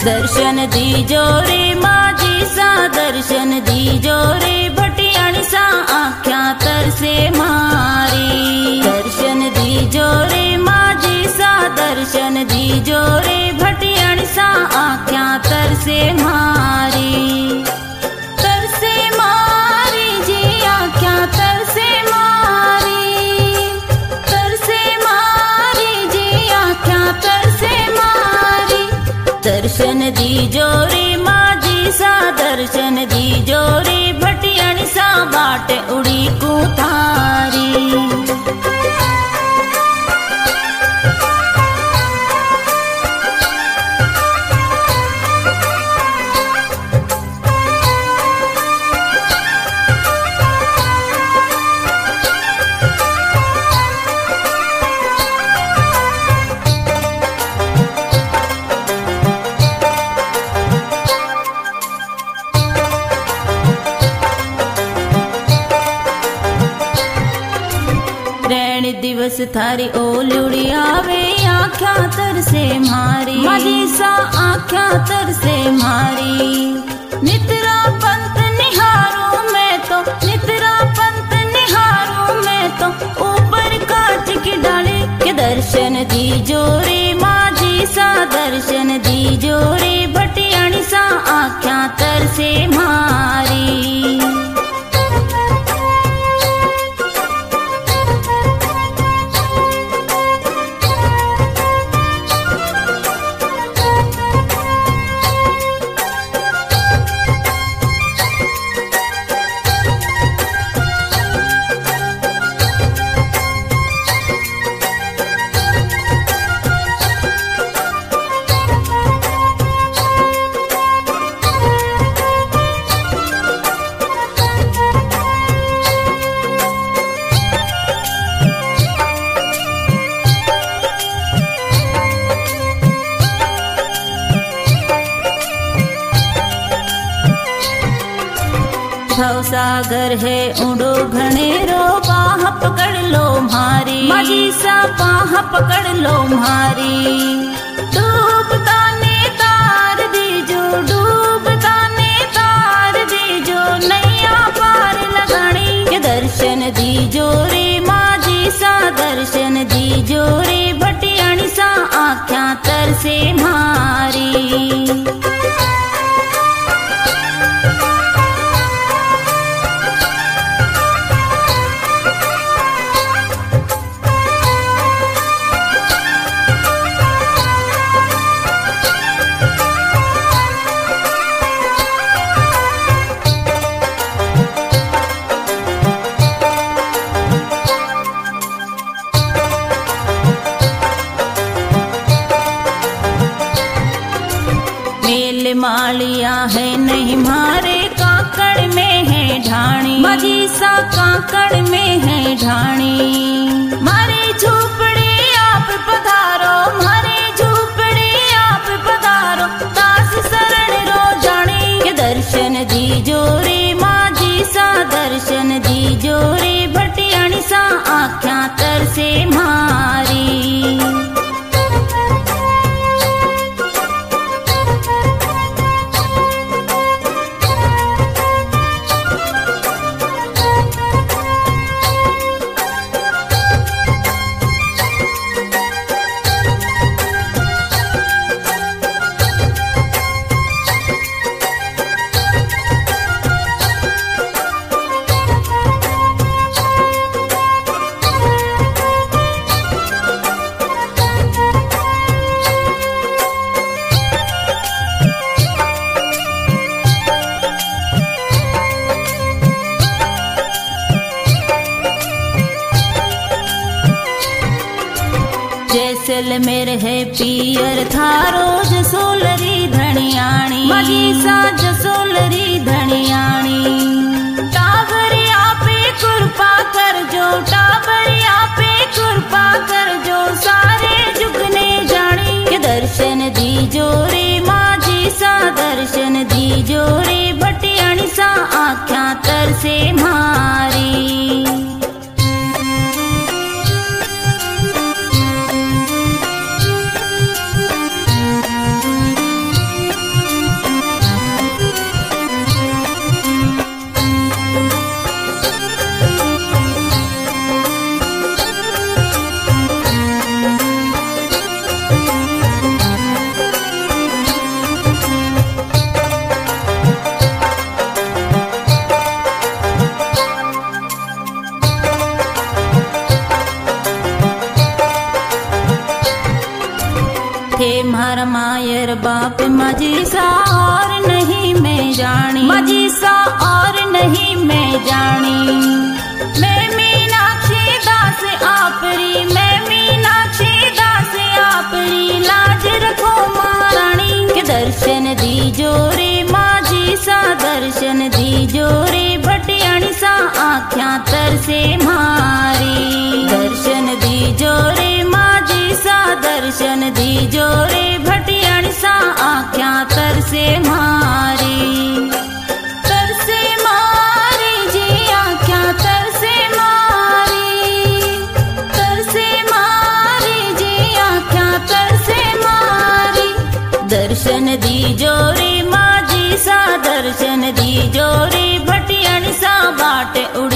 दर्शन दीजो रे माझी सा दर्शन दीजो रे भटियाणी सा आख्या तरसे मारी दर्शन दीजो रे माझी सा दर्शन दीजो रे भटियाणी सा आख्या तरसे मारी जी आख्या तरसे मारी जी आख्या तरसे मारी दर्शन दीजो रे माझी सा दर्शन दीजो रे भटियाणी सा बाट उड़ी को थारी दिवस थारी ओलुड़ी आवे आख्या तरसे मारी माझी सा आख्या तरसे मारी नितरा पंत निहारू मैं तो नितरा पंत निहारू मैं तो ऊपर कांच की डाली के दर्शन दीजो रे माझी सा दर्शन दीजो रे भटियाणी सा आख्या तरसे मारी भव सागर है उड़ो घनेरो बाह पकड़ लो मारी माझी सा बाह पकड़ लो मारी डूबता ने तार दीजो डूबता ने तार दीजो नैया पार लगानी के दर्शन दीजो रे माझी सा दर्शन दीजो रे भटियाणी सा आख्या तरसे मारी मालिया है नहीं मारे काकड़ में है ढाणी माझी सा काकड़ में है ढाणी मारे झूपड़े आप पधारो मारे झूपड़े आप पधारो दास शरण रो जानी के दर्शन दीजो रे माझी सा दर्शन दीजो रे भटियाणी सा आख्या तरसे मारी जैसलमेर है पियर थारो जसोलरी धनियाणी माझी सा जसोलरी धनियाणी टाबरिया पे कृपा कर जो टाबरिया पे कृपा कर जो सारे जुगने जानी के दर्शन दीजो रे माझी सा दर्शन दीजो रे भटियाणी सा आख्या तरसे मारी थे मारा मायर बाप माझी सा और नहीं मैं जानी, माझी सा और नहीं मैं जानी। मैं मीनाक्षी दास आपरी, मैं मीनाक्षी दास आपरी, लाज रखो महारानी के दर्शन दीजो रे माझी सा, दर्शन दीजो रे भटियाणी सा आँख्या तरसे मारी। दर्शन दीजो रे माझी सा, दर्शन दीजो रे भटियाणी सा आँख्या तरसे मारी। तरसे मारी जी आँख्या तरसे मारी, तरसे मारी जी आँख्या तरसे मारी। दर्शन दीजो रे माझी सा, दर्शन दीजो रे भटियाणी सा बाट उड़ी